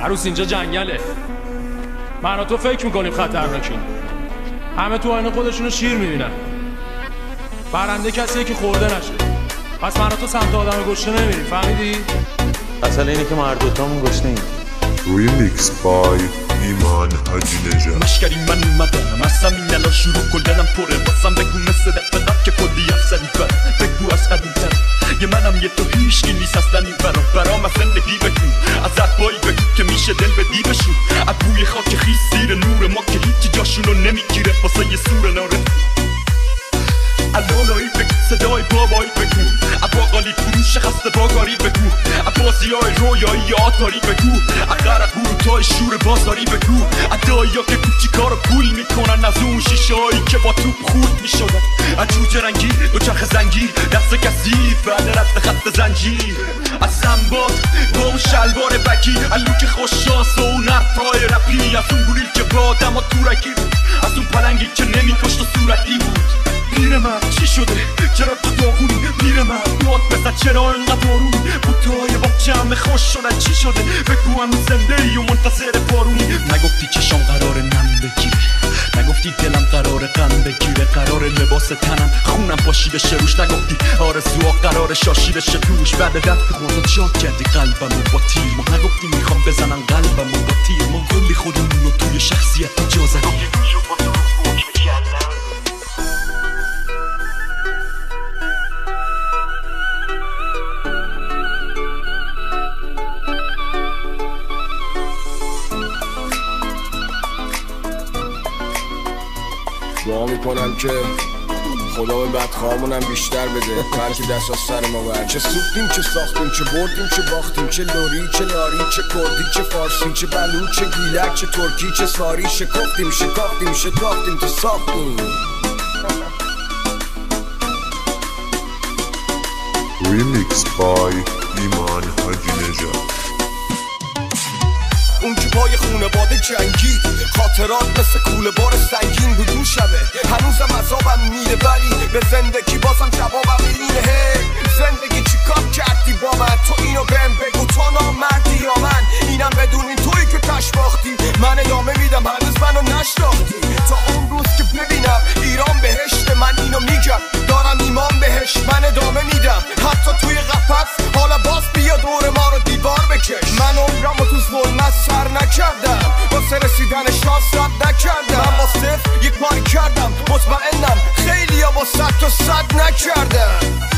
عروس اینجا جنگله. من و تو فکر میکنیم خطرناکیم. همه تو آینه خودشونو شیر میبینن. برنده کسیه که خورده نشه. پس من و تو سمت آدم گشنه نمیریم، فهمیدی؟ اصلا اینه که ما هر دوتامون گشنه ایم. ریمیکس بای ایمان حاجی نژاد. مشکری من اومدم از همین الان شروع کن دلم پره بازم بگو مثل دفعه که کلی افسری برم بگو از قدیم‌تر یه منم یه تو هیچکی نیست اصلا این برام از زندگی بگو از عطبایی بگو که میشه دل بدی بشون از بوی خاک خیس زیر نور ما که هیچی جاشونو نمیگیره واسه یه سور ناره الانایی بگو صدای بابایی بگو باقالی فروش خسته باگاری بگو بازی های رویایی آتاری بگو اقرق گروتای شور بازاری بگو دایی ها که کوچی کارو پول میکنن از اون شیشه هایی که با توپ خورد میشدن جوجه رنگی دوچرخ زنگی دست کسی بعد رد خط زنجیر از زنباد با اون شلوار بگی اللوک خوششانس و اون حرفای رپی از اون گوریل که با آدم ها تورکی بود از اون پلنگی که نمیکشت و صورتی بود پیر من چی شده؟ چرا تو داغونی؟ پیر من داد بزن چرا اینقدر آرومی؟ بوتهای با جمع خوش شدن چی شده؟ بگو هنوز زنده ای و منتظر بارونی نگفتی چشام قراره نم بگیره نگفتی دلم قراره غم بگیره قراره لباس تنم خونم پاشیده شه روش نگفتی آرزوها قراره شاشیده شه توش بعد رفت خورد جا کردی قلبمو با تیر ما نگفتی میخوام بزنم قلبمو با تیر ما کلی خودمونو توی شخصیت جا زدیم دعا میکنم که خدا به بدخواهمونم بیشتر بده بلکه دست از سر ما بر چه سوختیم چه ساختیم چه بردیم چه باختیم چه لوری چه لاری چه کردی چه فارسی چه بلوچ چه گیلک چه ترکی چه ساری شکفتیم شکافتیم شکافتیم تو ساختیم ریمیکس بای ایمان حاجی نژاد. اون که پای خونواده جنگید خاطرات مثل کوله بار سنگین بود اون شبه هنوزم عذابم میره ولی به زندگی بازم جوابم اینه هی زندگی چی کار کردی با من تو اینو بهم بگو تو نامردی یا من اینم بدونین تویی که تش باختی من ادامه میدم هنوز منو نشناختی تا اون روز که ببینم ایران بهشت من اینو میگم دارم ایمان بهش من ادامه میدم حتی توی قفس حالا باز بیا دور ما رو دیوار بکش من عمرمو تو ظلمت سر نکردم واسه رسیدن شانس رد نکردم من با صفر یک کاری کردم مطمئنم خیلی ها با 100 تا 100 نکردم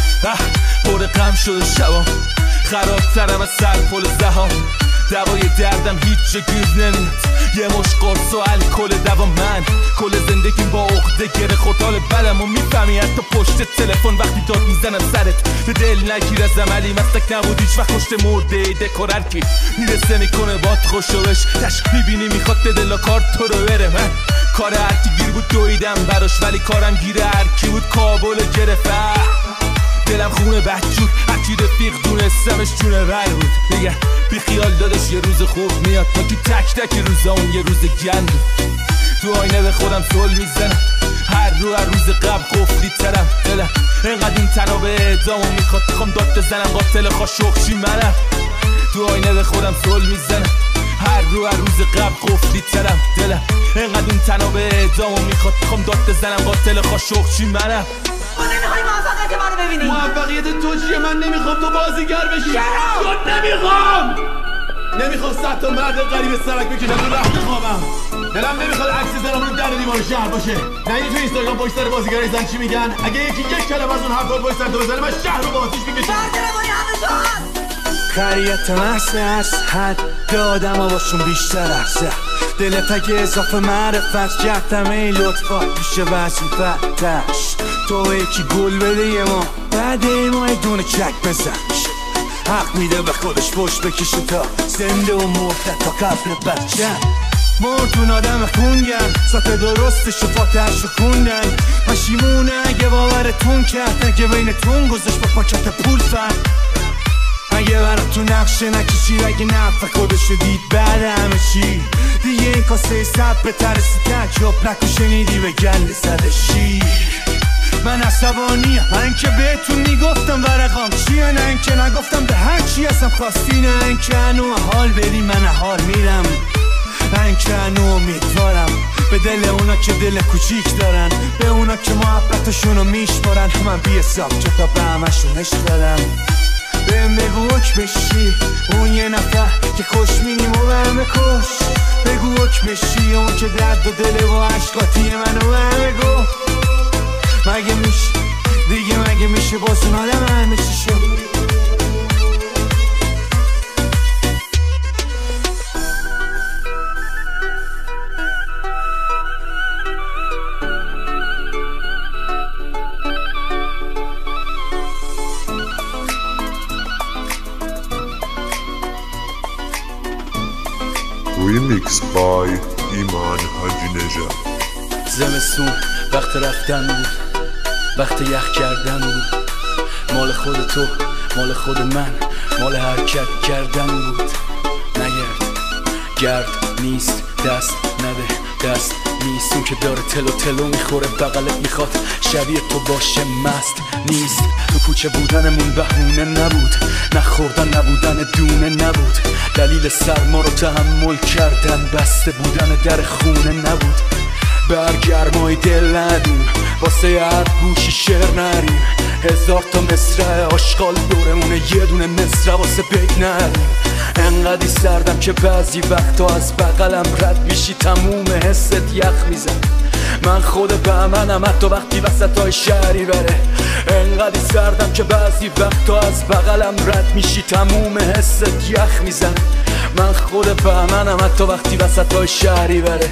پر غم شده شبام خرابترم از سر پل زهام دوای دردم هیچ جا گیر نمیاد یه مش قرص و الکل دوا من کل زندگیم با عقده گره خورد حال بدم و میفهمی حتی پشت تلفن وقتی داد میزنم سرت به دل نگیر از عملی مستک نبود هیچ وقت پشت مرده دکور هرکی میرسه میکنه باد خوشوش تشک میبینی میخواد به دل کار تو رو بره من کار هرکی گیر بود دویدم براش ولی کارم گیره هرکی بود کابل گرفت دلم خونه بدجور هرکی رفیق دونستمش جونه بر بود بگن بی خیال دادش یه روز خوب میاد تا که تک تک روزا اون یه روز گند تو آینه به خودم سل میزنم هر روز قبل قفلی ترم دلم اینقدر این تنها به اعدامو میخواد میخوام داد بزنم قاتل خاشخشی منم تو آینه به خودم سل میزنم هر روز قبل قفلی ترم دلم اینقدر این تنها به اعدامو میخواد میخوام داد بزنم قاتل خاشخشی منم ما نمیخوای موفقیت منو ببینی موفقیت تو چیه من نمیخوام تو بازیگر بشی چرا؟ نمیخوام 100 تا مرد غریب سرک بکشن تو رخت خوابم دلم نمیخواد عکس زنم رو در دیوار شهر باشه نه این تو اینستاگرام پشت سر بازیگرای زن چی میگن اگه یکی یک کلمه از اون حرفا پشت سر تو بزنه من شهر رو با آتیش میکشم بردرمانی همه تو هست خریت محصه از حد دادم و باشون بیشتر افزه دلت اگه اضافه معرفت کردم ای لطفات میشه وظیفتش تو یکی گل بده یه ما بعد ما یه دونه چک بزن حق میده به خودش پشت بکشه تا زنده و مرده تا قبل بچه مرتون آدم خونگم سطح درستش و فاتحش رو خوندن پشیمونه اگه باورتون کرد اگه بینتون گذاشت با پاکت پول فرد اگه برات تو نقشه نکشید اگه نفع خودشو دید بعد همه چی دیگه این کاسه سب به ترسی تک یاب نکو شنیدی به گنده زده شیر من عصبانیم، من که بهتون میگفتم ورقام چیه، نه اینکه نگفتم به هر چی هستم خواستی، نه اینکه هنو حال بری من حال میرم، نه اینکه هنو امیدوارم به دل اونا که دل کوچیک دارن، به اونا که محبتشونو میشمارن. من بی حساب کتاب به همشون عشق دارم. بهم بگو حکمشی اون یه نفر که خوش مینیم و به همه کش، بگو حکمشی اون که درد و دل و عشقاتی منو به همه گفت. مگه میشه دیگه، مگه میشه باز اون آدم همه چی شد. Remix by ایمان حاجی نژاد. زمستون وقت رفتن بود، وقت یخ کردن بود، مال خود تو، مال خود من، مال حرکت کردن بود. نگرد گرد نیست، دست نده دست نیست، اون که داره تلو تلو میخوره بغلت میخواد شبیه تو باشه مست نیست. تو کوچه بودنمون بهونه نبود، نخوردن نبودن دونه نبود، دلیل سرما رو تحمل کردن بسته بودن در خونه نبود. برگرمای دل ندیم، واسه هر گوشی شعر نریم، 1000 تا مصرع آشغال دورمونه، یه دونه مصرع واسه بگ نریم. انقدی سردم که بعضی وقتا از بغلم رد میشی تموم حست یخ میزن. من خود بهمنم حتی وقتی وسطای شهری بره، انقدی سردم که بعضی وقتا از بغلم رد میشی تموم حست یخ میزن. من خود بهمنم حتی وقتی وسطای شهری بره.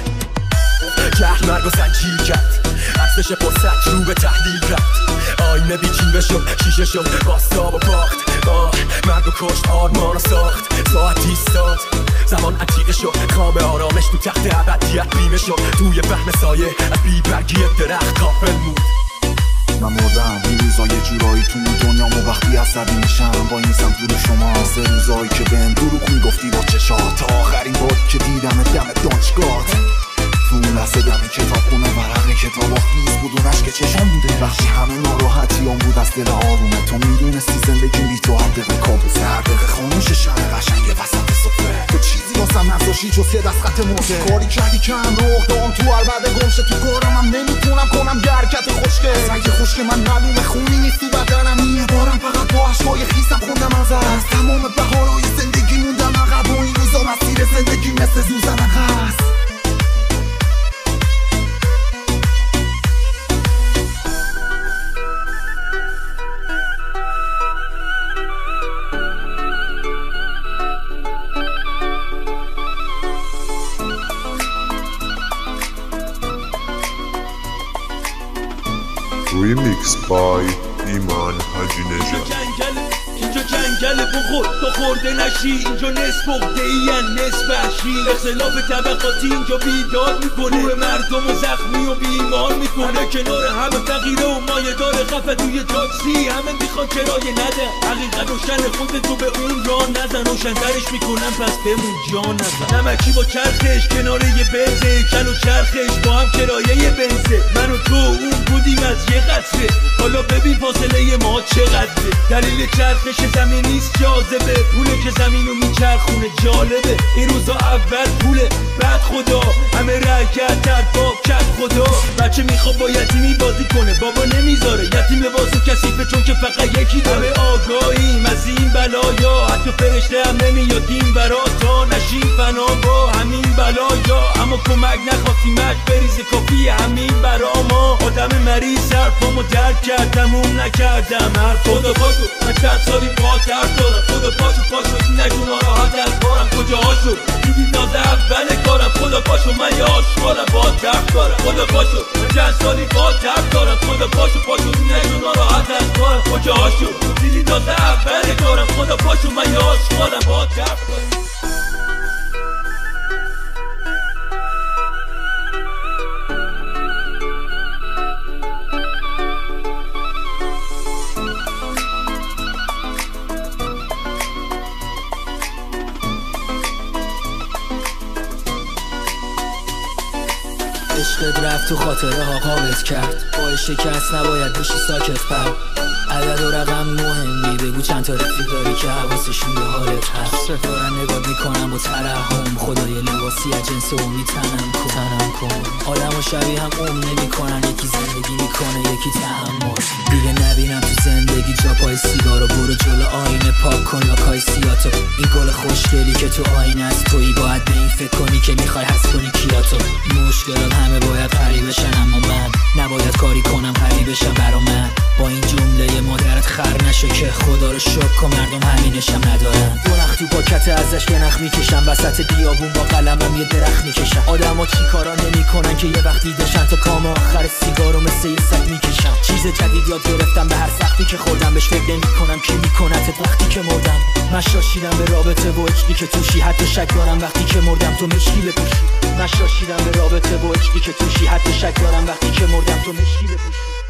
جهل مرگ و زنجیر کرد، عکسش پرسد رو به تحلیل رفت، آینه بیچیبه شد شیشه شد باستاب و باخت. مرگ و کشت آرمان و ساخت، ساعت ایستاد زمان عتیقه شد، خواب آرامش تو تخت ابدیت بیمه شد، توی وهم سایه از بیبرگی درخت غافل بود. من مردم این روزا یه جورایی تو دنیام و وقتی عصبی میشم وای میسم دور شما، سه روزایی که بهم دروغ میگفتی با چشات، تا آخرین بار که دیدم دم دانشگاه. اون لحظه دم کتاب خونه ورق کتاب آخیز بود، اون عشق چشم بوده وقتی همه ناراحتیام بود از دل آرومه. تو میدونستی زندگی بی تو هر دقیقه کابوسه، هر دقیقه خاموش شهر قشنگه وسط صفره. تو چیزی واسم نذاشتی جز یه دست خط مرده، کاری کردی که هم رخ دام تو عربده گمشه، تو کارم هم نمیتونم کنم یه حرکت خوشگه. سنگ خشک من معلومه خونی نیست تو بدنم، یه بارم فقط با عشقای خیسم خوندم از تمام بهارهای زندگی موندم عقب، و این روزا مسیر زندگی مثل زوزن عقب. Remix by ایمان حاجی نژاد. اینجا جنگل بخور تا خورده نشی، اینجا نصف عقده این نصف وحشی، اختلاف طبقاتی اینجا بیداد میکنه، روح مردم و زخمی و بیمار میکنه. کنار همه فقیره و مایه داره خفه توی تاکسی، همه میخوان کرایه نده، حقیقت روشن خودتو به اون راه نزن، روشن‌ترش میکنم پس بمون جا نزن. نمکی با چرخش کنار یه بنزه، کل و چرخش با هم کرایه بنزه، من و تو اون بودیم از یه قطره، حالا ببین فاصله ما چقدره. دلیل چرخش زمین نیست جاذبه، پوله که زمینو میچرخونه جالبه. این روزا اول پوله بعد خدا، همه رکت در باب کرد خدا. بچه میخواد با یتیمی بازی کنه، بابا نمیذاره، یتیم لباسو کثیفه چون که فقط یکی داره. آگاهیم از این بلایا، حتی فرشته هم نمیاد این برا تا نشیم فنا با همین بلایا. اما کمک نخواستیمش بریزه کافی همین برا ما. آدم مریض حرفامو درک کردم اون نکردم حرف. خدا پاشو من چند سالی با درد دارم، خدا پاشو این نگو ناراحت از بارم کجا هاشو دیدی تازه اول کارم. خدا پاشو من یه آشقارم با درد دارم، خدا پاشو من چند سالی با درد دارم، خدا پاشو این نگو ناراحت از بارم کجا هاشو دیدی تازه اول کارم. خدا پاشو من یه آشقارم با درد دارم. عشق عشقت رفت تو خاطره ها قابت کرد، با شکست نباید بشی ساکت پر. عدد و رقم مهمی، بگو چند تا رفیق داری که حواسشون به حالت هست. دارن نگاه میکنم با ترحم، خدای لباسی از جنس اومی تنم کن. آدم و شبیه هم نمیکنن، یکی زندگی میکنه یکی تحمل. دیگه نبینم تو زندگی جا پای سیگارو، برو جلو آینه پاک کن لاکای سیاتو. این گل خوشگلی که تو آینه است تویی، باید به این فکر کنی که میخوای حس کنی کیاتو. مشکلات همه باید غریب بشن، اما من نباید کاری کنم غریب بشم برا من. با این جمله مادرت خر نشو که خدا رو شکر کن مردم همینشم ندارن. دو نخ تو پاکت ازش یه نخ میکشم، وسط بیابون با قلمم یه درخت میکشم. آدما چی کارا نمیکنن که یه وقت دیدشن، تا کام آخر سیگارو مثل یه سگ میکشم. چیز جدید یاد گرفتم، به هر سختی که خوردم بهش فکر نمیکنم کی میکنتت وقتی که مردم. من شاشیدم به رابطه با عشقی که توشی، حتی شک دارم وقتی که مردم تو مشکی بپوشی. من شاشیدم به رابطه با عشقی که توشی، حتی شک دارم وقتی که مردم تو مشکی بپوشی.